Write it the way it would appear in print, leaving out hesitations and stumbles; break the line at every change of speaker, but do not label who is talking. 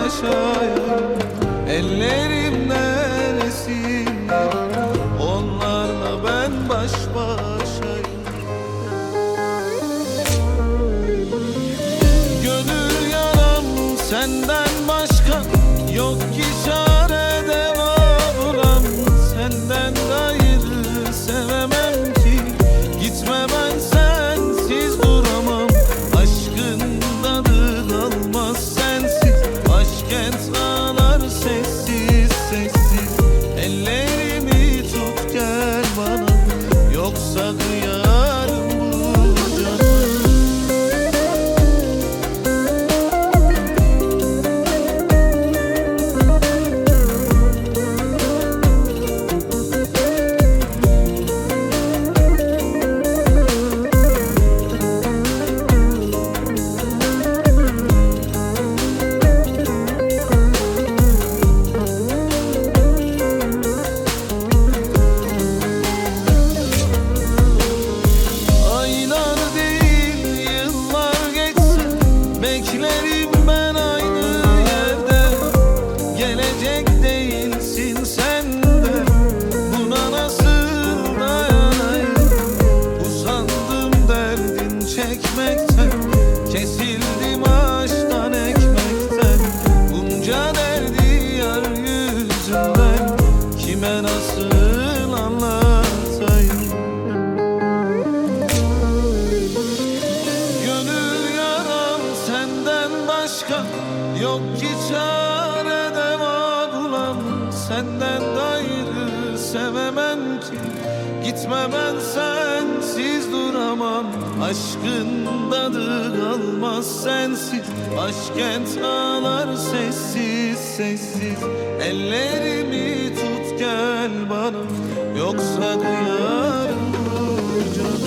yaşayayım. Ellerimden esinler, onlarla ben baş başayım. Gönül yaram senden başka yok ki, çare deva bulam. Senden gayrı sevemem ki, gitme ben sensiz duramam. Aşkın tadı kalmaz sensiz, başkent ağlar sessiz sessiz. Ellerimi tut gel bana, yoksa kıyarım bu canı. Beklerim ben aynı yerde, gelecek değilsin sen de. Buna nasıl dayanayım? Usandım derdin çekmekten, kesildim ağaçtan ekmekten. Bunca derdi yar yüzünden, kime nasıl anlatayım? Başka yok ki, çare deva bulam. Senden gayrı sevemem ki, gitme ben sensiz duramam. Aşkın tadı kalmaz sensiz, başkent ağlar sessiz sessiz. Ellerimi tut gel bana, yoksa kıyarım bu canı.